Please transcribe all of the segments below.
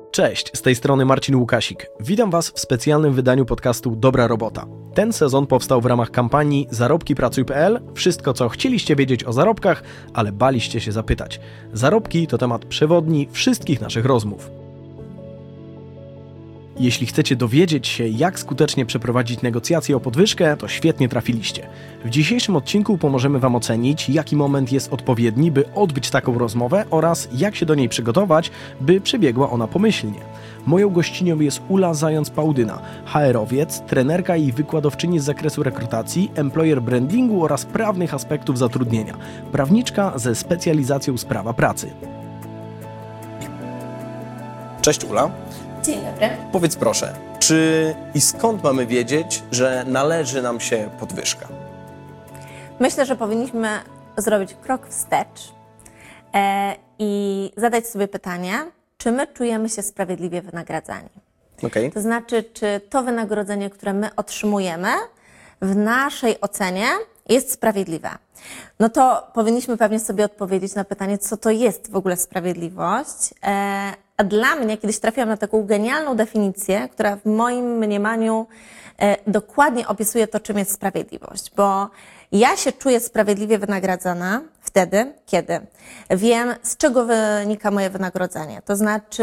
Cześć, z tej strony Marcin Łukasik. Witam Was w specjalnym wydaniu podcastu Dobra Robota. Ten sezon powstał w ramach kampanii zarobkipracuj.pl. Wszystko, co chcieliście wiedzieć o zarobkach, ale baliście się zapytać. Zarobki to temat przewodni wszystkich naszych rozmów. Jeśli chcecie dowiedzieć się, jak skutecznie przeprowadzić negocjacje o podwyżkę, to świetnie trafiliście. W dzisiejszym odcinku pomożemy Wam ocenić, jaki moment jest odpowiedni, by odbyć taką rozmowę oraz jak się do niej przygotować, by przebiegła ona pomyślnie. Moją gościnią jest Ula Zając-Pałdyna, HR-owiec, trenerka i wykładowczyni z zakresu rekrutacji, employer brandingu oraz prawnych aspektów zatrudnienia. Prawniczka ze specjalizacją z prawa pracy. Cześć Ula. Dzień dobry. Powiedz proszę, czy i skąd mamy wiedzieć, że należy nam się podwyżka? Myślę, że powinniśmy zrobić krok wstecz i zadać sobie pytanie, czy my czujemy się sprawiedliwie wynagradzani. Okay. To znaczy, czy to wynagrodzenie, które my otrzymujemy, w naszej ocenie jest sprawiedliwe. No to powinniśmy pewnie sobie odpowiedzieć na pytanie, co to jest w ogóle sprawiedliwość. A dla mnie kiedyś trafiłam na taką genialną definicję, która w moim mniemaniu dokładnie opisuje to, czym jest sprawiedliwość. Bo ja się czuję sprawiedliwie wynagradzana wtedy, kiedy wiem, z czego wynika moje wynagrodzenie. To znaczy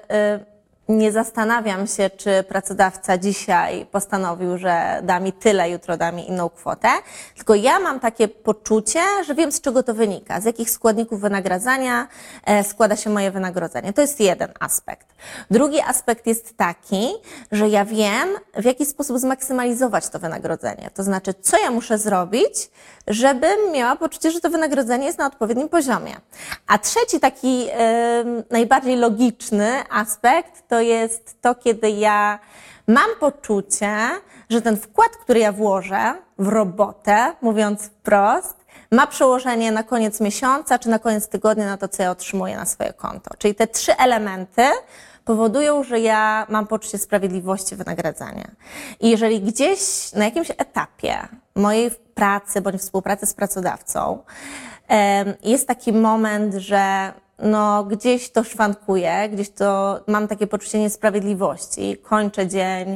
nie zastanawiam się, czy pracodawca dzisiaj postanowił, że da mi tyle, jutro da mi inną kwotę, tylko ja mam takie poczucie, że wiem, z czego to wynika, z jakich składników wynagradzania składa się moje wynagrodzenie. To jest jeden aspekt. Drugi aspekt jest taki, że ja wiem, w jaki sposób zmaksymalizować to wynagrodzenie. To znaczy, co ja muszę zrobić, żebym miała poczucie, że to wynagrodzenie jest na odpowiednim poziomie. A trzeci taki najbardziej logiczny aspekt to jest to, kiedy ja mam poczucie, że ten wkład, który ja włożę w robotę, mówiąc wprost, ma przełożenie na koniec miesiąca czy na koniec tygodnia na to, co ja otrzymuję na swoje konto. Czyli te trzy elementy powodują, że ja mam poczucie sprawiedliwości wynagradzania. I jeżeli gdzieś na jakimś etapie mojej pracy bądź współpracy z pracodawcą jest taki moment, że gdzieś to szwankuje, gdzieś to mam takie poczucie niesprawiedliwości, kończę dzień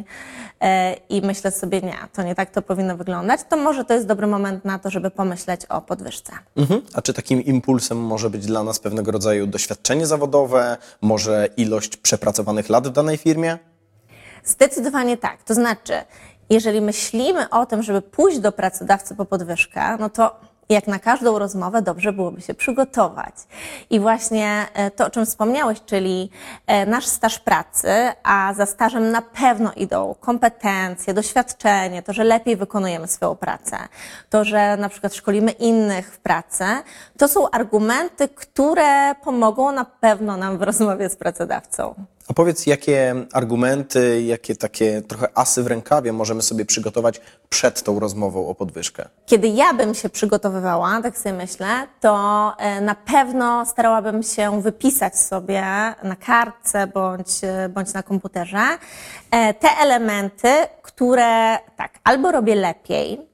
i myślę sobie, to nie tak to powinno wyglądać, to może to jest dobry moment na to, żeby pomyśleć o podwyżce. A czy takim impulsem może być dla nas pewnego rodzaju doświadczenie zawodowe, może ilość przepracowanych lat w danej firmie? Zdecydowanie tak. To znaczy, jeżeli myślimy o tym, żeby pójść do pracodawcy po podwyżkę, to jak na każdą rozmowę dobrze byłoby się przygotować. I właśnie to, o czym wspomniałeś, czyli nasz staż pracy, a za stażem na pewno idą kompetencje, doświadczenie, to, że lepiej wykonujemy swoją pracę, to, że na przykład szkolimy innych w pracy, to są argumenty, które pomogą na pewno nam w rozmowie z pracodawcą. A powiedz, jakie argumenty, jakie takie trochę asy w rękawie możemy sobie przygotować przed tą rozmową o podwyżkę? Kiedy ja bym się przygotowywała, tak sobie myślę, to na pewno starałabym się wypisać sobie na kartce bądź na komputerze te elementy, które albo robię lepiej,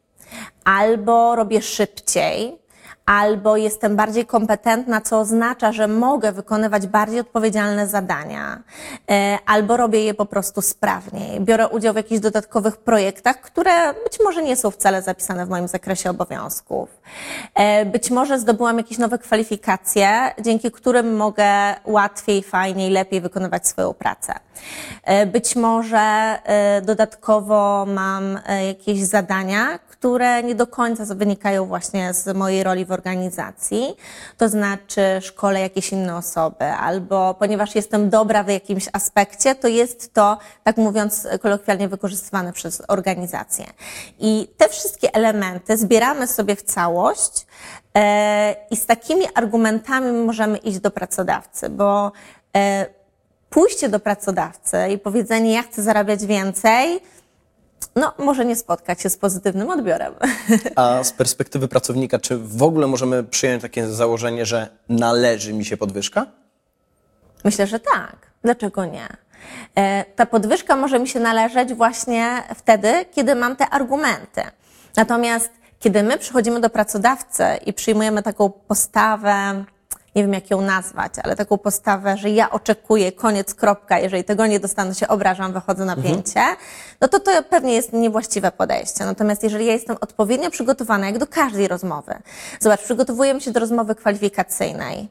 albo robię szybciej, albo jestem bardziej kompetentna, co oznacza, że mogę wykonywać bardziej odpowiedzialne zadania, albo robię je po prostu sprawniej. Biorę udział w jakichś dodatkowych projektach, które być może nie są wcale zapisane w moim zakresie obowiązków. Być może zdobyłam jakieś nowe kwalifikacje, dzięki którym mogę łatwiej, fajniej, lepiej wykonywać swoją pracę. Być może dodatkowo mam jakieś zadania, które nie do końca wynikają właśnie z mojej roli w organizacji, to znaczy szkolę jakieś inne osoby, albo ponieważ jestem dobra w jakimś aspekcie, to jest to, tak mówiąc kolokwialnie, wykorzystywane przez organizację. I te wszystkie elementy zbieramy sobie w całość i z takimi argumentami możemy iść do pracodawcy, bo pójście do pracodawcy i powiedzenie, ja chcę zarabiać więcej, może nie spotkać się z pozytywnym odbiorem. A z perspektywy pracownika, czy w ogóle możemy przyjąć takie założenie, że należy mi się podwyżka? Myślę, że tak. Dlaczego nie? Ta podwyżka może mi się należeć właśnie wtedy, kiedy mam te argumenty. Natomiast kiedy my przychodzimy do pracodawcy i przyjmujemy taką postawę nie wiem jak ją nazwać, ale taką postawę, że ja oczekuję, koniec, kropka, jeżeli tego nie dostanę, się obrażam, wychodzę na pięcie, no to pewnie jest niewłaściwe podejście. Natomiast jeżeli ja jestem odpowiednio przygotowana, jak do każdej rozmowy, zobacz, przygotowujemy się do rozmowy kwalifikacyjnej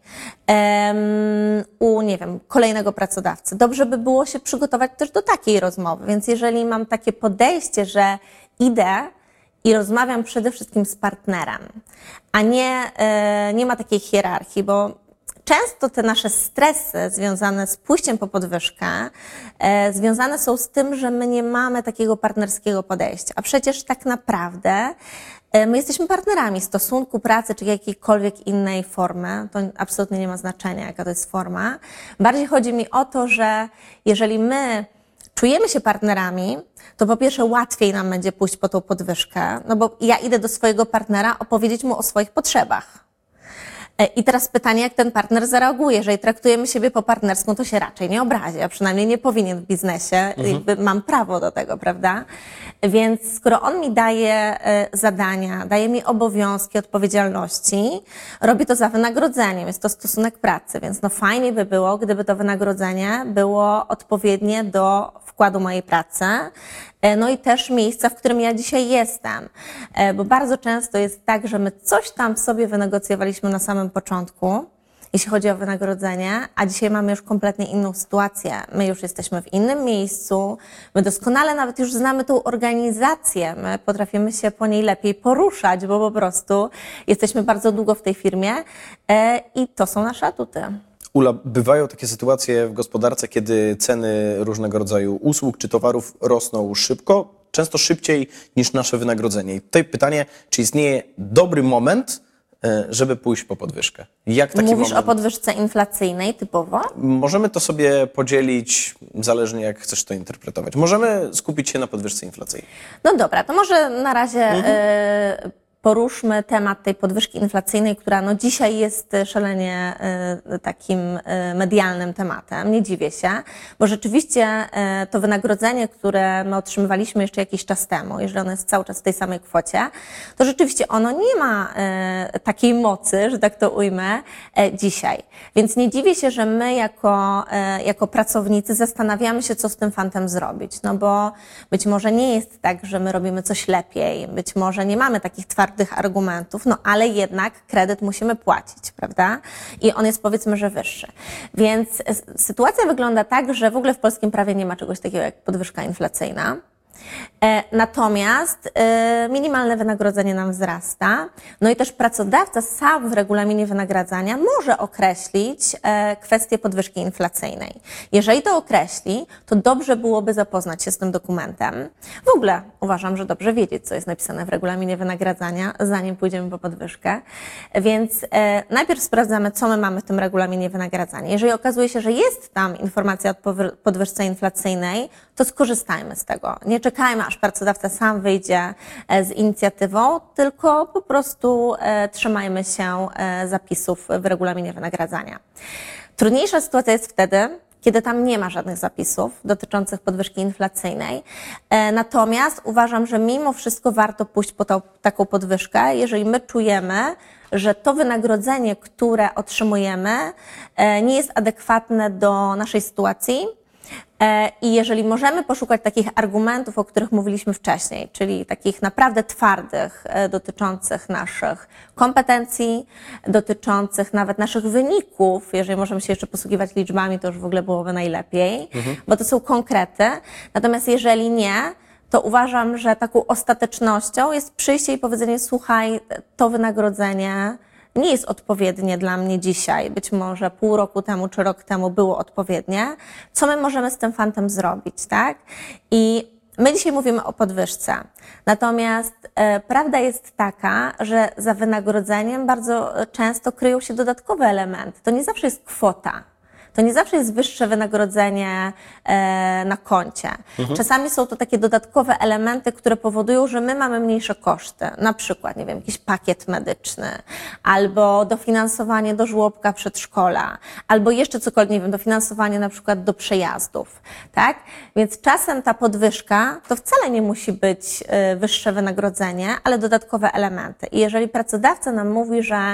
u, nie wiem, kolejnego pracodawcy. Dobrze by było się przygotować też do takiej rozmowy, więc jeżeli mam takie podejście, że idę i rozmawiam przede wszystkim z partnerem, a nie ma takiej hierarchii, bo często te nasze stresy związane z pójściem po podwyżkę związane są z tym, że my nie mamy takiego partnerskiego podejścia. A przecież tak naprawdę my jesteśmy partnerami stosunku pracy czy jakiejkolwiek innej formy. To absolutnie nie ma znaczenia, jaka to jest forma. Bardziej chodzi mi o to, że jeżeli my czujemy się partnerami, to po pierwsze łatwiej nam będzie pójść po tą podwyżkę, no bo ja idę do swojego partnera opowiedzieć mu o swoich potrzebach. I teraz pytanie, jak ten partner zareaguje. Jeżeli traktujemy siebie po partnersku, to się raczej nie obrazi, a przynajmniej nie powinien w biznesie. Jakby mam prawo do tego, prawda? Więc skoro on mi daje zadania, daje mi obowiązki, odpowiedzialności, robi to za wynagrodzeniem. Jest to stosunek pracy, więc no fajnie by było, gdyby to wynagrodzenie było odpowiednie do wkładu mojej pracy, no i też miejsca, w którym ja dzisiaj jestem. Bo bardzo często jest tak, że my coś tam sobie wynegocjowaliśmy na samym początku, jeśli chodzi o wynagrodzenie, a dzisiaj mamy już kompletnie inną sytuację. My już jesteśmy w innym miejscu, my doskonale nawet już znamy tą organizację, my potrafimy się po niej lepiej poruszać, bo po prostu jesteśmy bardzo długo w tej firmie i to są nasze atuty. Ula, bywają takie sytuacje w gospodarce, kiedy ceny różnego rodzaju usług czy towarów rosną szybko, często szybciej niż nasze wynagrodzenie. I tutaj pytanie, czy istnieje dobry moment, żeby pójść po podwyżkę? Jak taki Mówisz moment? o podwyżce inflacyjnej typowo? Możemy to sobie podzielić, zależnie jak chcesz to interpretować. Możemy skupić się na podwyżce inflacyjnej. No dobra, to może na razie poruszmy temat tej podwyżki inflacyjnej, która no dzisiaj jest szalenie takim medialnym tematem. Nie dziwię się, bo rzeczywiście to wynagrodzenie, które my otrzymywaliśmy jeszcze jakiś czas temu, jeżeli ono jest cały czas w tej samej kwocie, to rzeczywiście ono nie ma takiej mocy, że tak to ujmę, dzisiaj. Więc nie dziwię się, że my jako pracownicy zastanawiamy się, co z tym fantem zrobić. No bo być może nie jest tak, że my robimy coś lepiej, być może nie mamy takich twardych argumentów, no ale jednak kredyt musimy płacić, prawda? I on jest, powiedzmy, że wyższy. Więc sytuacja wygląda tak, że w ogóle w polskim prawie nie ma czegoś takiego jak podwyżka inflacyjna. Natomiast minimalne wynagrodzenie nam wzrasta, no i też pracodawca sam w regulaminie wynagradzania może określić kwestię podwyżki inflacyjnej. Jeżeli to określi, to dobrze byłoby zapoznać się z tym dokumentem. W ogóle uważam, że dobrze wiedzieć, co jest napisane w regulaminie wynagradzania, zanim pójdziemy po podwyżkę. Więc najpierw sprawdzamy, co my mamy w tym regulaminie wynagradzania. Jeżeli okazuje się, że jest tam informacja o podwyżce inflacyjnej, to skorzystajmy z tego. Nie czekajmy, aż pracodawca sam wyjdzie z inicjatywą, tylko po prostu trzymajmy się zapisów w regulaminie wynagradzania. Trudniejsza sytuacja jest wtedy, kiedy tam nie ma żadnych zapisów dotyczących podwyżki inflacyjnej. Natomiast uważam, że mimo wszystko warto pójść po taką podwyżkę, jeżeli my czujemy, że to wynagrodzenie, które otrzymujemy, nie jest adekwatne do naszej sytuacji. I jeżeli możemy poszukać takich argumentów, o których mówiliśmy wcześniej, czyli takich naprawdę twardych, dotyczących naszych kompetencji, dotyczących nawet naszych wyników, jeżeli możemy się jeszcze posługiwać liczbami, to już w ogóle byłoby najlepiej, bo to są konkrety. Natomiast jeżeli nie, to uważam, że taką ostatecznością jest przyjście i powiedzenie: słuchaj, to wynagrodzenie nie jest odpowiednie dla mnie dzisiaj, być może pół roku temu czy rok temu było odpowiednie. Co my możemy z tym fantem zrobić, tak? I my dzisiaj mówimy o podwyżce. Natomiast prawda jest taka, że za wynagrodzeniem bardzo często kryją się dodatkowe elementy. To nie zawsze jest kwota. To nie zawsze jest wyższe wynagrodzenie na koncie. Czasami są to takie dodatkowe elementy, które powodują, że my mamy mniejsze koszty. Na przykład, nie wiem, jakiś pakiet medyczny, albo dofinansowanie do żłobka, przedszkola, albo jeszcze cokolwiek, nie wiem, dofinansowanie na przykład do przejazdów, tak? Więc czasem ta podwyżka to wcale nie musi być wyższe wynagrodzenie, ale dodatkowe elementy. I jeżeli pracodawca nam mówi, że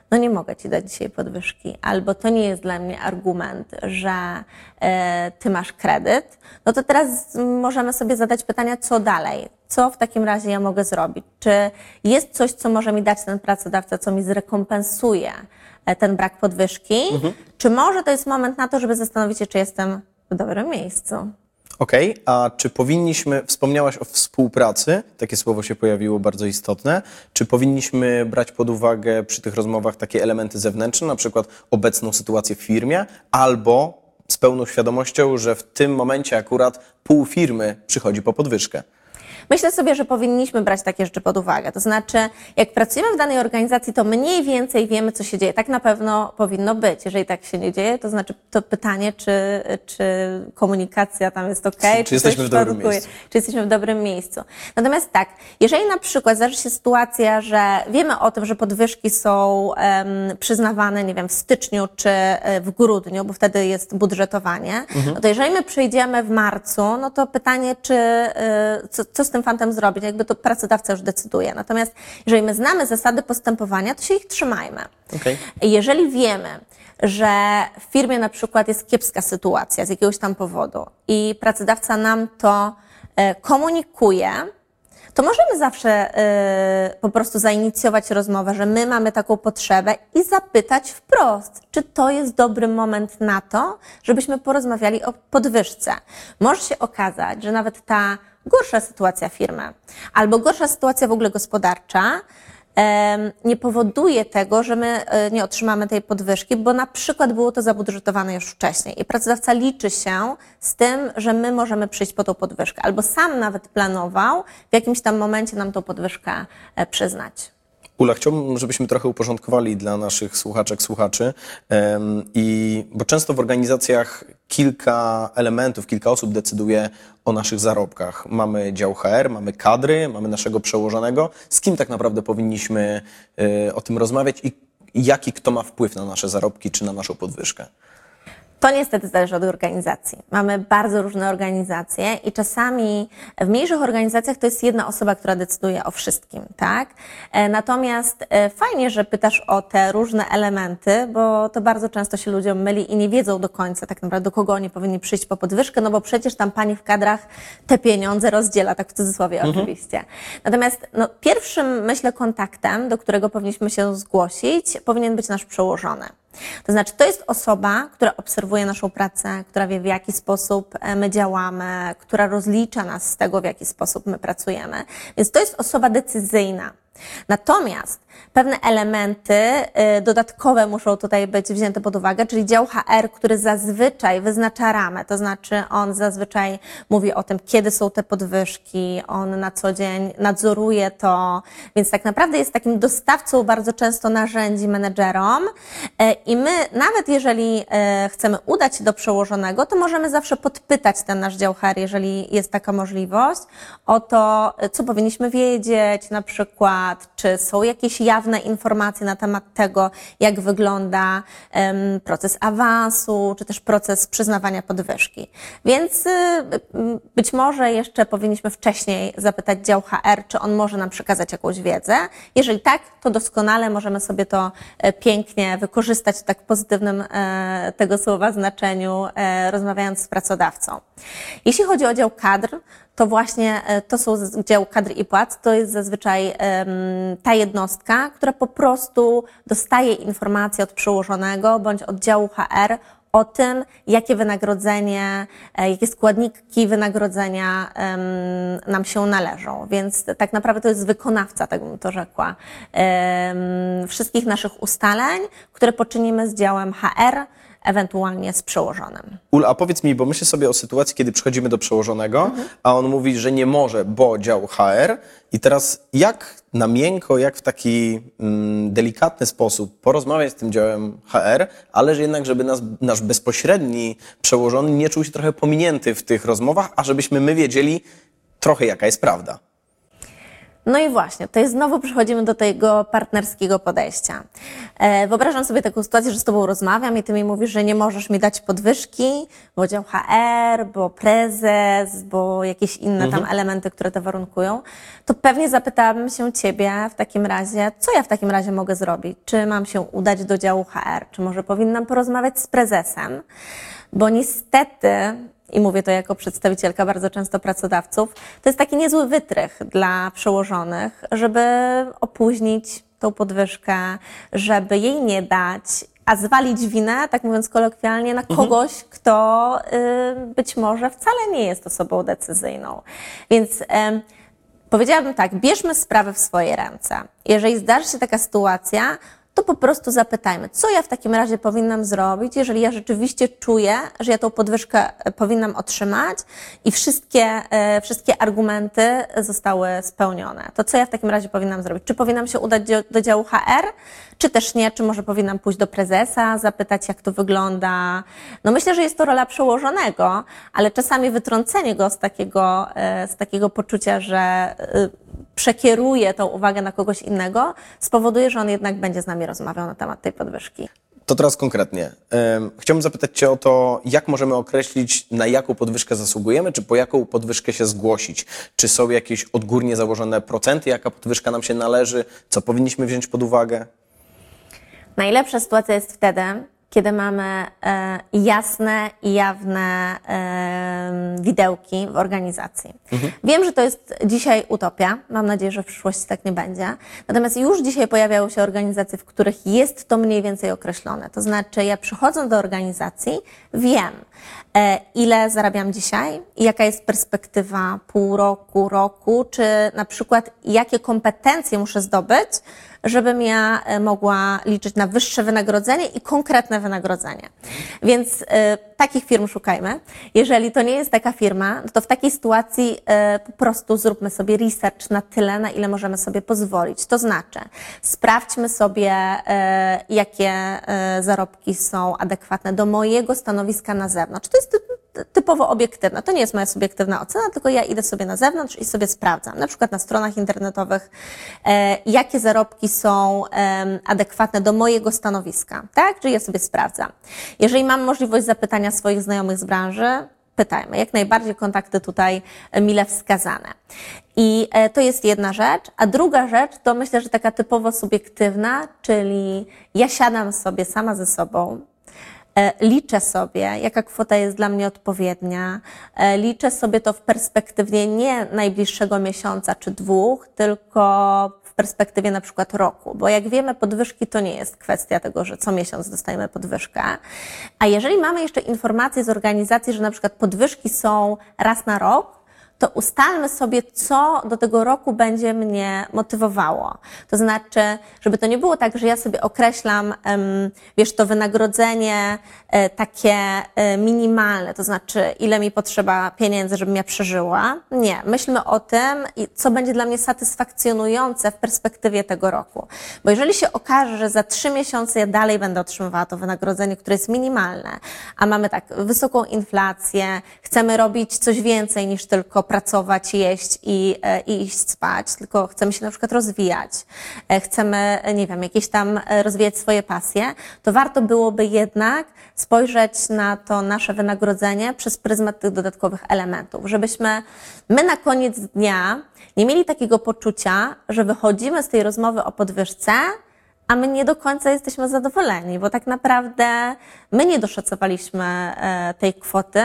no nie mogę ci dać dzisiaj podwyżki, albo to nie jest dla mnie argument, że ty masz kredyt, no to teraz możemy sobie zadać pytania, co dalej? Co w takim razie ja mogę zrobić? Czy jest coś, co może mi dać ten pracodawca, co mi zrekompensuje ten brak podwyżki? Czy może to jest moment na to, żeby zastanowić się, czy jestem w dobrym miejscu? Okej, a czy powinniśmy, wspomniałaś o współpracy, takie słowo się pojawiło bardzo istotne, czy powinniśmy brać pod uwagę przy tych rozmowach takie elementy zewnętrzne, na przykład obecną sytuację w firmie, albo z pełną świadomością, że w tym momencie akurat pół firmy przychodzi po podwyżkę? Myślę sobie, że powinniśmy brać takie rzeczy pod uwagę. To znaczy, jak pracujemy w danej organizacji, to mniej więcej wiemy, co się dzieje. Tak na pewno powinno być. Jeżeli tak się nie dzieje, to znaczy to pytanie, czy komunikacja tam jest okej, czy jesteśmy w dobrym miejscu. Czy jesteśmy w dobrym miejscu. Natomiast tak, jeżeli na przykład zdarzy się sytuacja, że wiemy o tym, że podwyżki są przyznawane, nie wiem, w styczniu czy w grudniu, bo wtedy jest budżetowanie, no to jeżeli my przyjdziemy w marcu, no to pytanie, co z tym fantem zrobić, jakby to pracodawca już decyduje. Natomiast jeżeli my znamy zasady postępowania, to się ich trzymajmy. Okay. Jeżeli wiemy, że w firmie na przykład jest kiepska sytuacja z jakiegoś tam powodu i pracodawca nam to komunikuje, to możemy zawsze po prostu zainicjować rozmowę, że my mamy taką potrzebę i zapytać wprost, czy to jest dobry moment na to, żebyśmy porozmawiali o podwyżce. Może się okazać, że nawet ta gorsza sytuacja firmy albo gorsza sytuacja w ogóle gospodarcza nie powoduje tego, że my nie otrzymamy tej podwyżki, bo na przykład było to zabudżetowane już wcześniej i pracodawca liczy się z tym, że my możemy przyjść po tą podwyżkę, albo sam nawet planował w jakimś tam momencie nam tą podwyżkę przyznać. Ula, chciałbym, żebyśmy trochę uporządkowali dla naszych słuchaczek, słuchaczy, bo często w organizacjach kilka elementów, kilka osób decyduje o naszych zarobkach. Mamy dział HR, mamy kadry, mamy naszego przełożonego. Z kim tak naprawdę powinniśmy o tym rozmawiać i jaki kto ma wpływ na nasze zarobki czy na naszą podwyżkę? To niestety zależy od organizacji. Mamy bardzo różne organizacje i czasami w mniejszych organizacjach to jest jedna osoba, która decyduje o wszystkim, tak? Natomiast fajnie, że pytasz o te różne elementy, bo to bardzo często się ludziom myli i nie wiedzą do końca tak naprawdę, do kogo oni powinni przyjść po podwyżkę, no bo przecież tam pani w kadrach te pieniądze rozdziela, tak w cudzysłowie oczywiście. Natomiast pierwszym, myślę, kontaktem, do którego powinniśmy się zgłosić, powinien być nasz przełożony. To znaczy, to jest osoba, która obserwuje naszą pracę, która wie, w jaki sposób my działamy, która rozlicza nas z tego, w jaki sposób my pracujemy. Więc to jest osoba decyzyjna. Natomiast pewne elementy dodatkowe muszą tutaj być wzięte pod uwagę, czyli dział HR, który zazwyczaj wyznacza ramę, to znaczy on zazwyczaj mówi o tym, kiedy są te podwyżki, on na co dzień nadzoruje to, więc tak naprawdę jest takim dostawcą bardzo często narzędzi menedżerom i my, nawet jeżeli chcemy udać się do przełożonego, to możemy zawsze podpytać ten nasz dział HR, jeżeli jest taka możliwość, o to, co powinniśmy wiedzieć, na przykład, czy są jakieś jawne informacje na temat tego, jak wygląda proces awansu, czy też proces przyznawania podwyżki. Więc być może jeszcze powinniśmy wcześniej zapytać dział HR, czy on może nam przekazać jakąś wiedzę. Jeżeli tak, to doskonale możemy sobie to pięknie wykorzystać w tak pozytywnym tego słowa znaczeniu, rozmawiając z pracodawcą. Jeśli chodzi o dział kadr, to właśnie to są dział kadr i płac, to jest zazwyczaj ta jednostka, która po prostu dostaje informacje od przełożonego bądź od działu HR o tym, jakie wynagrodzenie, jakie składniki wynagrodzenia nam się należą. Więc tak naprawdę to jest wykonawca, tak bym to rzekła, wszystkich naszych ustaleń, które poczynimy z działem HR, ewentualnie z przełożonym. Ula, a powiedz mi, bo myślę sobie o sytuacji, kiedy przychodzimy do przełożonego, a on mówi, że nie może, bo dział HR. I teraz jak na miękko, jak w taki delikatny sposób porozmawiać z tym działem HR, ale że jednak, żeby nasz bezpośredni przełożony nie czuł się trochę pominięty w tych rozmowach, a żebyśmy my wiedzieli trochę, jaka jest prawda. No i właśnie, to jest znowu przechodzimy do tego partnerskiego podejścia. Wyobrażam sobie taką sytuację, że z tobą rozmawiam i ty mi mówisz, że nie możesz mi dać podwyżki, bo dział HR, bo prezes, bo jakieś inne tam elementy, które to warunkują. To pewnie zapytałabym się ciebie w takim razie, co ja w takim razie mogę zrobić? Czy mam się udać do działu HR? Czy może powinnam porozmawiać z prezesem? Bo niestety, i mówię to jako przedstawicielka bardzo często pracodawców, to jest taki niezły wytrych dla przełożonych, żeby opóźnić tą podwyżkę, żeby jej nie dać, a zwalić winę, tak mówiąc kolokwialnie, na kogoś, kto być może wcale nie jest osobą decyzyjną. Więc powiedziałabym tak, bierzmy sprawę w swoje ręce. Jeżeli zdarzy się taka sytuacja, to po prostu zapytajmy, co ja w takim razie powinnam zrobić, jeżeli ja rzeczywiście czuję, że ja tą podwyżkę powinnam otrzymać i wszystkie argumenty zostały spełnione. To co ja w takim razie powinnam zrobić? Czy powinnam się udać do działu HR, czy też nie? Czy może powinnam pójść do prezesa, zapytać, jak to wygląda? No myślę, że jest to rola przełożonego, ale czasami wytrącenie go z takiego poczucia, że przekieruje tą uwagę na kogoś innego, spowoduje, że on jednak będzie z nami rozmawiał na temat tej podwyżki. To teraz konkretnie. Chciałbym zapytać cię o to, jak możemy określić, na jaką podwyżkę zasługujemy, czy po jaką podwyżkę się zgłosić? Czy są jakieś odgórnie założone procenty, jaka podwyżka nam się należy, co powinniśmy wziąć pod uwagę? Najlepsza sytuacja jest wtedy, kiedy mamy jasne i jawne widełki w organizacji. Wiem, że to jest dzisiaj utopia. Mam nadzieję, że w przyszłości tak nie będzie. Natomiast już dzisiaj pojawiają się organizacje, w których jest to mniej więcej określone. To znaczy, ja przychodząc do organizacji, wiem, ile zarabiam dzisiaj i jaka jest perspektywa pół roku, roku, czy na przykład jakie kompetencje muszę zdobyć, żebym ja mogła liczyć na wyższe wynagrodzenie i konkretne wynagrodzenie. Więc takich firm szukajmy. Jeżeli to nie jest taka firma, to w takiej sytuacji po prostu zróbmy sobie research na tyle, na ile możemy sobie pozwolić. To znaczy, sprawdźmy sobie, jakie zarobki są adekwatne do mojego stanowiska na zewnątrz. To jest typowo obiektywne. To nie jest moja subiektywna ocena, tylko ja idę sobie na zewnątrz i sobie sprawdzam, na przykład na stronach internetowych, jakie zarobki są adekwatne do mojego stanowiska, tak? Czyli ja sobie sprawdzam. Jeżeli mam możliwość zapytania swoich znajomych z branży, pytajmy. Jak najbardziej kontakty tutaj mile wskazane. I to jest jedna rzecz. A druga rzecz to myślę, że taka typowo subiektywna, czyli ja siadam sobie sama ze sobą, liczę sobie, jaka kwota jest dla mnie odpowiednia, liczę sobie to w perspektywie nie najbliższego miesiąca czy dwóch, tylko w perspektywie na przykład roku, bo jak wiemy, podwyżki to nie jest kwestia tego, że co miesiąc dostajemy podwyżkę, a jeżeli mamy jeszcze informacje z organizacji, że na przykład podwyżki są raz na rok, to ustalmy sobie, co do tego roku będzie mnie motywowało. To znaczy, żeby to nie było tak, że ja sobie określam, wiesz, to wynagrodzenie takie minimalne, to znaczy, ile mi potrzeba pieniędzy, żebym ja przeżyła. Nie, myślmy o tym, co będzie dla mnie satysfakcjonujące w perspektywie tego roku. Bo jeżeli się okaże, że za 3 miesiące ja dalej będę otrzymywała to wynagrodzenie, które jest minimalne, a mamy tak wysoką inflację, chcemy robić coś więcej niż tylko pracować, jeść i iść spać, tylko chcemy się na przykład rozwijać, chcemy, nie wiem, jakieś tam rozwijać swoje pasje, to warto byłoby jednak spojrzeć na to nasze wynagrodzenie przez pryzmat tych dodatkowych elementów, żebyśmy my na koniec dnia nie mieli takiego poczucia, że wychodzimy z tej rozmowy o podwyżce, a my nie do końca jesteśmy zadowoleni, bo tak naprawdę my nie doszacowaliśmy tej kwoty,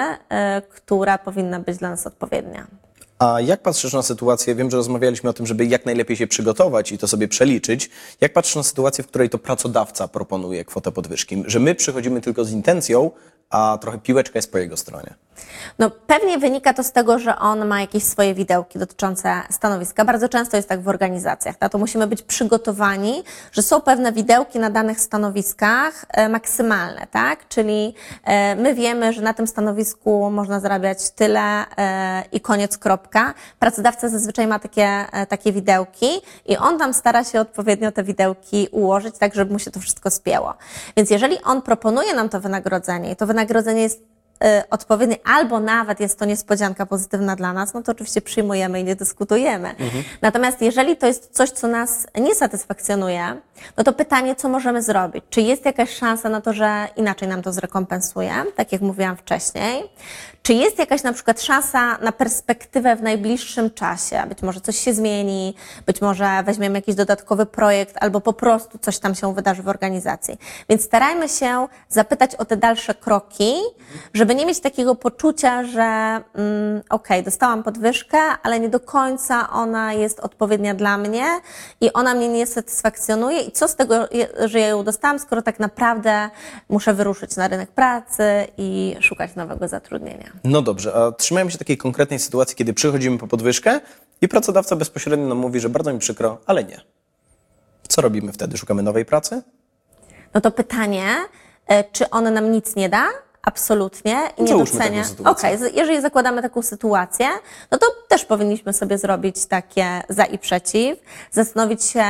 która powinna być dla nas odpowiednia. A jak patrzysz na sytuację, wiem, że rozmawialiśmy o tym, żeby jak najlepiej się przygotować i to sobie przeliczyć, jak patrzysz na sytuację, w której to pracodawca proponuje kwotę podwyżki, że my przychodzimy tylko z intencją, a trochę piłeczka jest po jego stronie? No pewnie wynika to z tego, że on ma jakieś swoje widełki dotyczące stanowiska. Bardzo często jest tak w organizacjach. To musimy być przygotowani, że są pewne widełki na danych stanowiskach maksymalne, tak? Czyli my wiemy, że na tym stanowisku można zarabiać tyle i koniec, kropka. Pracodawca zazwyczaj ma takie widełki i on tam stara się odpowiednio te widełki ułożyć, tak żeby mu się to wszystko spięło. Więc jeżeli on proponuje nam to wynagrodzenie i to wynagrodzenie jest odpowiedni, albo nawet jest to niespodzianka pozytywna dla nas, no to oczywiście przyjmujemy i nie dyskutujemy. Natomiast jeżeli to jest coś, co nas nie satysfakcjonuje, no to pytanie, co możemy zrobić? Czy jest jakaś szansa na to, że inaczej nam to zrekompensuje, tak jak mówiłam wcześniej? Czy jest jakaś na przykład szansa na perspektywę w najbliższym czasie? Być może coś się zmieni, być może weźmiemy jakiś dodatkowy projekt, albo po prostu coś tam się wydarzy w organizacji. Więc starajmy się zapytać o te dalsze kroki, żeby nie mieć takiego poczucia, że okej, dostałam podwyżkę, ale nie do końca ona jest odpowiednia dla mnie i ona mnie nie satysfakcjonuje i co z tego, że ja ją dostałam, skoro tak naprawdę muszę wyruszyć na rynek pracy i szukać nowego zatrudnienia. No dobrze, a trzymajmy się takiej konkretnej sytuacji, kiedy przychodzimy po podwyżkę i pracodawca bezpośrednio nam mówi, że bardzo mi przykro, ale nie. Co robimy wtedy? Szukamy nowej pracy? No to pytanie, czy on nam nic nie da? Absolutnie. I nie Załóżmy docenia. taką sytuację. Okej, jeżeli zakładamy taką sytuację, no to też powinniśmy sobie zrobić takie za i przeciw, zastanowić się,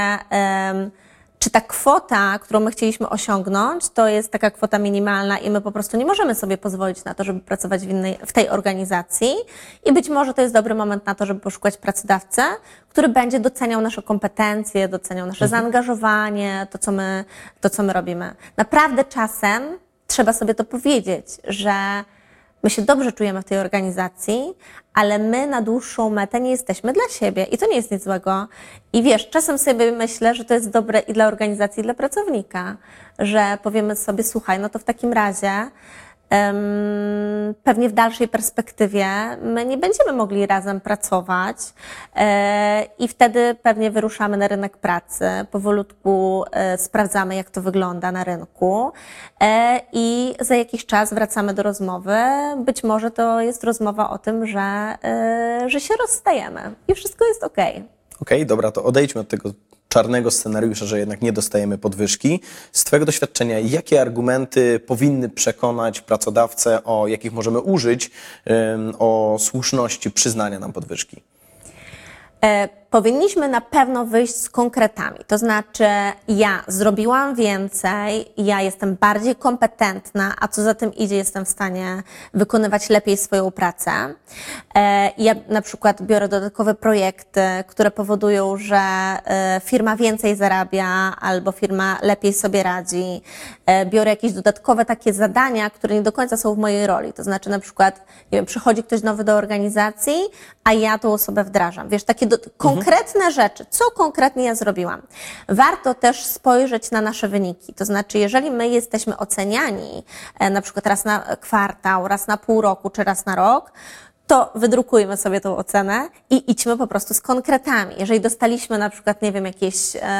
czy ta kwota, którą my chcieliśmy osiągnąć, to jest taka kwota minimalna i my po prostu nie możemy sobie pozwolić na to, żeby pracować w tej organizacji i być może to jest dobry moment na to, żeby poszukać pracodawcę, który będzie doceniał nasze kompetencje, doceniał nasze zaangażowanie, to, co my robimy. Naprawdę czasem trzeba sobie to powiedzieć, że my się dobrze czujemy w tej organizacji, ale my na dłuższą metę nie jesteśmy dla siebie i to nie jest nic złego. I wiesz, czasem sobie myślę, że to jest dobre i dla organizacji, i dla pracownika, że powiemy sobie, słuchaj, no to w takim razie pewnie w dalszej perspektywie my nie będziemy mogli razem pracować i wtedy pewnie wyruszamy na rynek pracy, powolutku sprawdzamy, jak to wygląda na rynku i za jakiś czas wracamy do rozmowy. Być może to jest rozmowa o tym, że się rozstajemy i wszystko jest okej. Okej, dobra, to odejdźmy od tego czarnego scenariusza, że jednak nie dostajemy podwyżki. Z Twojego doświadczenia, jakie argumenty powinny przekonać pracodawcę, o jakich możemy użyć, o słuszności przyznania nam podwyżki? Powinniśmy na pewno wyjść z konkretami. To znaczy, ja zrobiłam więcej, ja jestem bardziej kompetentna, a co za tym idzie, jestem w stanie wykonywać lepiej swoją pracę. Ja na przykład biorę dodatkowe projekty, które powodują, że firma więcej zarabia albo firma lepiej sobie radzi. Biorę jakieś dodatkowe takie zadania, które nie do końca są w mojej roli. To znaczy na przykład, nie wiem, przychodzi ktoś nowy do organizacji, a ja tą osobę wdrażam. Wiesz, takie konkretne rzeczy, co konkretnie ja zrobiłam. Warto też spojrzeć na nasze wyniki. To znaczy, jeżeli my jesteśmy oceniani na przykład raz na kwartał, raz na pół roku, czy raz na rok, to wydrukujmy sobie tą ocenę i idźmy po prostu z konkretami. Jeżeli dostaliśmy na przykład, nie wiem, jakieś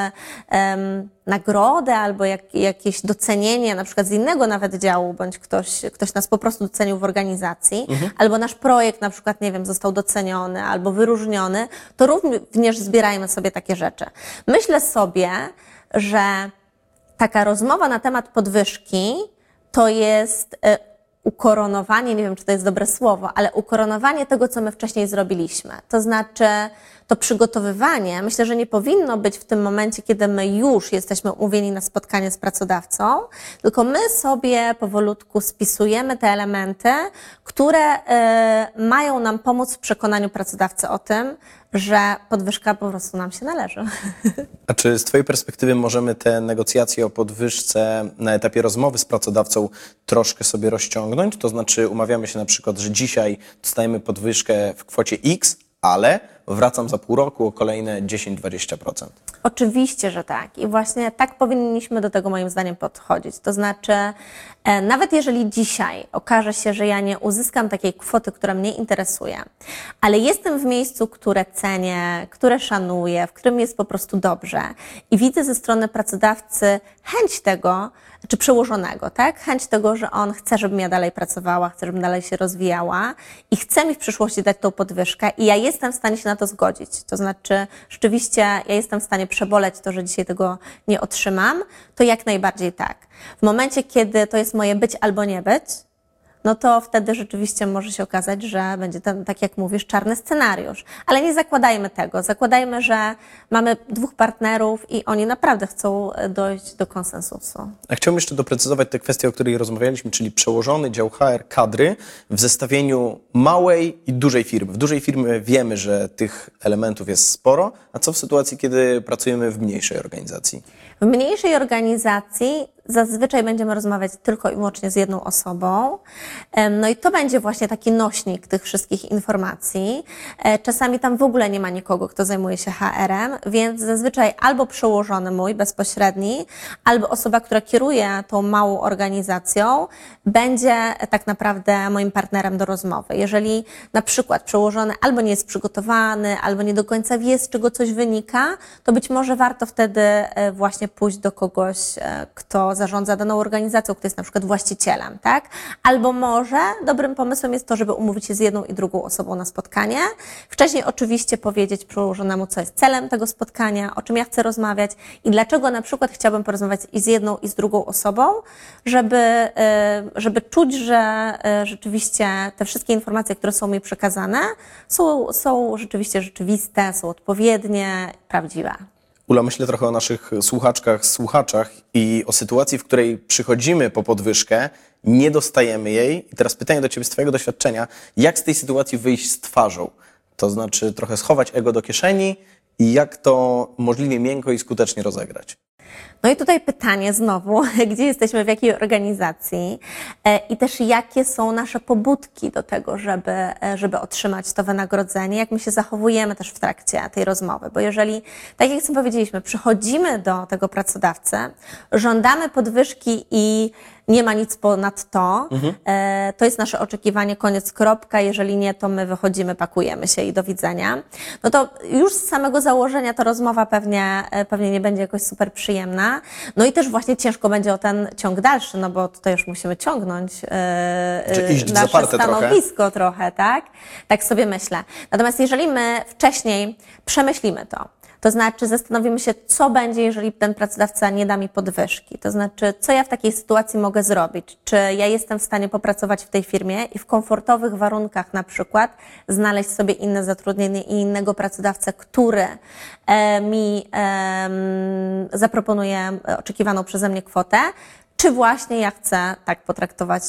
nagrodę albo jakieś docenienie na przykład z innego nawet działu, bądź ktoś nas po prostu docenił w organizacji, albo nasz projekt na przykład, nie wiem, został doceniony albo wyróżniony, to również zbierajmy sobie takie rzeczy. Myślę sobie, że taka rozmowa na temat podwyżki to jest ukoronowanie, nie wiem, czy to jest dobre słowo, ale ukoronowanie tego, co my wcześniej zrobiliśmy. To znaczy, to przygotowywanie, myślę, że nie powinno być w tym momencie, kiedy my już jesteśmy umówieni na spotkanie z pracodawcą, tylko my sobie powolutku spisujemy te elementy, które mają nam pomóc w przekonaniu pracodawcy o tym, że podwyżka po prostu nam się należy. A czy z Twojej perspektywy możemy te negocjacje o podwyżce na etapie rozmowy z pracodawcą troszkę sobie rozciągnąć? To znaczy umawiamy się na przykład, że dzisiaj dostajemy podwyżkę w kwocie X, ale wracam za pół roku o kolejne 10-20%. Oczywiście, że tak. I właśnie tak powinniśmy do tego moim zdaniem podchodzić. To znaczy, nawet jeżeli dzisiaj okaże się, że ja nie uzyskam takiej kwoty, która mnie interesuje, ale jestem w miejscu, które cenię, które szanuję, w którym jest po prostu dobrze i widzę ze strony pracodawcy chęć tego, czy przełożonego, tak? Chęć tego, że on chce, żebym ja dalej pracowała, chce, żebym dalej się rozwijała i chce mi w przyszłości dać tą podwyżkę i ja jestem w stanie się na to zgodzić. To znaczy, rzeczywiście ja jestem w stanie przeboleć to, że dzisiaj tego nie otrzymam, to jak najbardziej tak. W momencie, kiedy to jest moje być albo nie być, no to wtedy rzeczywiście może się okazać, że będzie ten, tak jak mówisz, czarny scenariusz. Ale nie zakładajmy tego. Zakładajmy, że mamy dwóch partnerów i oni naprawdę chcą dojść do konsensusu. A chciałbym jeszcze doprecyzować tę kwestię, o której rozmawialiśmy, czyli przełożony dział HR kadry w zestawieniu małej i dużej firmy. W dużej firmie wiemy, że tych elementów jest sporo, a co w sytuacji, kiedy pracujemy w mniejszej organizacji? W mniejszej organizacji zazwyczaj będziemy rozmawiać tylko i wyłącznie z jedną osobą. No i to będzie właśnie taki nośnik tych wszystkich informacji. Czasami tam w ogóle nie ma nikogo, kto zajmuje się HR-em, więc zazwyczaj albo przełożony mój bezpośredni, albo osoba, która kieruje tą małą organizacją, będzie tak naprawdę moim partnerem do rozmowy. Jeżeli na przykład przełożony albo nie jest przygotowany, albo nie do końca wie, z czego coś wynika, to być może warto wtedy właśnie pójść do kogoś, kto zarządza daną organizacją, kto jest na przykład właścicielem, tak? Albo może dobrym pomysłem jest to, żeby umówić się z jedną i drugą osobą na spotkanie. Wcześniej oczywiście powiedzieć przełożonemu, co jest celem tego spotkania, o czym ja chcę rozmawiać i dlaczego na przykład chciałabym porozmawiać i z jedną, i z drugą osobą, żeby czuć, że rzeczywiście te wszystkie informacje, które są mi przekazane, są rzeczywiście rzeczywiste, są odpowiednie, prawdziwe. Ula, myślę trochę o naszych słuchaczkach, słuchaczach i o sytuacji, w której przychodzimy po podwyżkę, nie dostajemy jej. I teraz pytanie do Ciebie z Twojego doświadczenia, jak z tej sytuacji wyjść z twarzą? To znaczy trochę schować ego do kieszeni i jak to możliwie miękko i skutecznie rozegrać? No i tutaj pytanie znowu, gdzie jesteśmy, w jakiej organizacji i też jakie są nasze pobudki do tego, żeby otrzymać to wynagrodzenie, jak my się zachowujemy też w trakcie tej rozmowy. Bo jeżeli, tak jak powiedzieliśmy, przychodzimy do tego pracodawcy, żądamy podwyżki i nie ma nic ponad to, to jest nasze oczekiwanie, koniec, kropka. Jeżeli nie, to my wychodzimy, pakujemy się i do widzenia. No to już z samego założenia ta rozmowa pewnie nie będzie jakoś super przyjemna. No i też właśnie ciężko będzie o ten ciąg dalszy, no bo tutaj już musimy ciągnąć nasze stanowisko trochę, tak? Tak sobie myślę. Natomiast jeżeli my wcześniej przemyślimy to znaczy zastanowimy się, co będzie, jeżeli ten pracodawca nie da mi podwyżki. To znaczy, co ja w takiej sytuacji mogę zrobić? Czy ja jestem w stanie popracować w tej firmie i w komfortowych warunkach na przykład znaleźć sobie inne zatrudnienie i innego pracodawcę, który mi zaproponuje oczekiwaną przeze mnie kwotę, czy właśnie ja chcę tak potraktować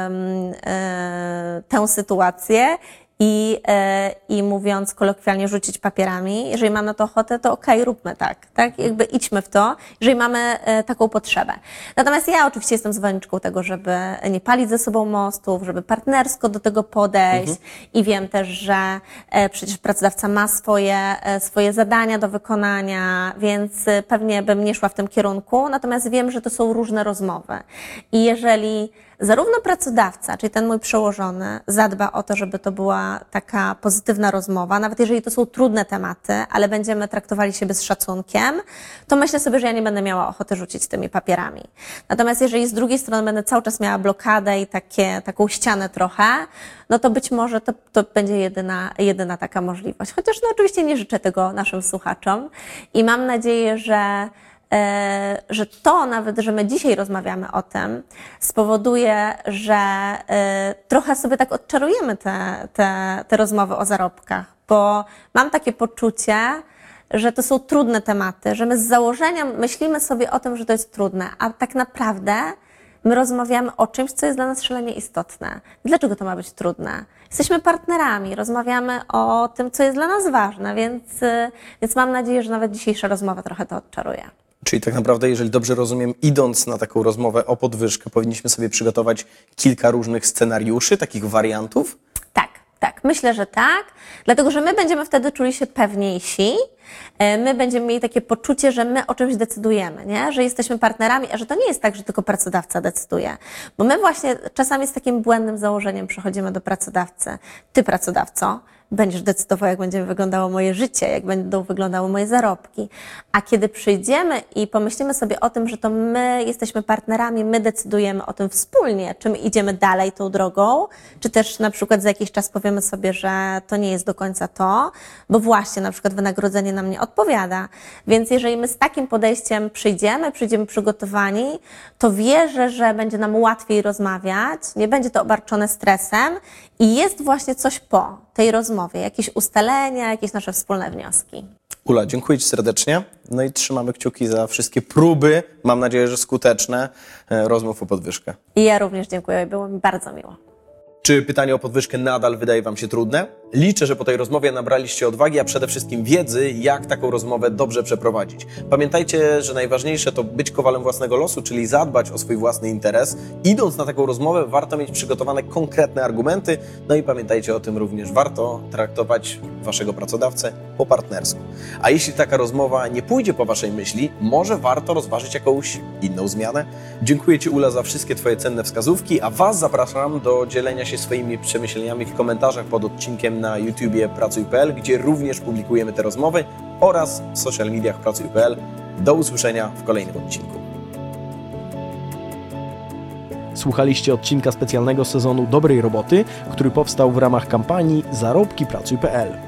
tę sytuację i mówiąc kolokwialnie, rzucić papierami. Jeżeli mam na to ochotę, to okej, róbmy tak, jakby idźmy w to, jeżeli mamy taką potrzebę. Natomiast ja oczywiście jestem zwolenniczką tego, żeby nie palić ze sobą mostów, żeby partnersko do tego podejść i wiem też, że przecież pracodawca ma swoje zadania do wykonania, więc pewnie bym nie szła w tym kierunku, natomiast wiem, że to są różne rozmowy. I jeżeli zarówno pracodawca, czyli ten mój przełożony, zadba o to, żeby to była taka pozytywna rozmowa, nawet jeżeli to są trudne tematy, ale będziemy traktowali siebie z szacunkiem, to myślę sobie, że ja nie będę miała ochoty rzucić tymi papierami. Natomiast jeżeli z drugiej strony będę cały czas miała blokadę i taką ścianę trochę, no to być może to będzie jedyna taka możliwość. Chociaż no oczywiście nie życzę tego naszym słuchaczom i mam nadzieję, że to nawet, że my dzisiaj rozmawiamy o tym, spowoduje, że trochę sobie tak odczarujemy te rozmowy o zarobkach, bo mam takie poczucie, że to są trudne tematy, że my z założenia myślimy sobie o tym, że to jest trudne, a tak naprawdę my rozmawiamy o czymś, co jest dla nas szalenie istotne. Dlaczego to ma być trudne? Jesteśmy partnerami, rozmawiamy o tym, co jest dla nas ważne, więc mam nadzieję, że nawet dzisiejsza rozmowa trochę to odczaruje. Czyli tak naprawdę, jeżeli dobrze rozumiem, idąc na taką rozmowę o podwyżkę, powinniśmy sobie przygotować kilka różnych scenariuszy, takich wariantów? Tak, myślę, że tak, dlatego że my będziemy wtedy czuli się pewniejsi, my będziemy mieli takie poczucie, że my o czymś decydujemy, nie? Że jesteśmy partnerami, a że to nie jest tak, że tylko pracodawca decyduje. Bo my właśnie czasami z takim błędnym założeniem przychodzimy do pracodawcy. Ty, pracodawco, będziesz decydował, jak będzie wyglądało moje życie, jak będą wyglądały moje zarobki. A kiedy przyjdziemy i pomyślimy sobie o tym, że to my jesteśmy partnerami, my decydujemy o tym wspólnie, czy my idziemy dalej tą drogą, czy też na przykład za jakiś czas powiemy sobie, że to nie jest do końca to, bo właśnie na przykład wynagrodzenie nam nie odpowiada. Więc jeżeli my z takim podejściem przyjdziemy przygotowani, to wierzę, że będzie nam łatwiej rozmawiać, nie będzie to obarczone stresem i jest właśnie coś po tej rozmowie, jakieś ustalenia, jakieś nasze wspólne wnioski. Ula, dziękuję Ci serdecznie. No i trzymamy kciuki za wszystkie próby, mam nadzieję, że skuteczne, rozmów o podwyżkę. I ja również dziękuję, było mi bardzo miło. Czy pytanie o podwyżkę nadal wydaje Wam się trudne? Liczę, że po tej rozmowie nabraliście odwagi, a przede wszystkim wiedzy, jak taką rozmowę dobrze przeprowadzić. Pamiętajcie, że najważniejsze to być kowalem własnego losu, czyli zadbać o swój własny interes. Idąc na taką rozmowę, warto mieć przygotowane konkretne argumenty. No i pamiętajcie o tym również, warto traktować Waszego pracodawcę po partnersku. A jeśli taka rozmowa nie pójdzie po Waszej myśli, może warto rozważyć jakąś inną zmianę? Dziękuję Ci, Ula, za wszystkie Twoje cenne wskazówki, a Was zapraszam do dzielenia się swoimi przemyśleniami w komentarzach pod odcinkiem na YouTubie Pracuj.pl, gdzie również publikujemy te rozmowy, oraz w social mediach Pracuj.pl. Do usłyszenia w kolejnym odcinku. Słuchaliście odcinka specjalnego sezonu Dobrej Roboty, który powstał w ramach kampanii Zarobki Pracuj.pl.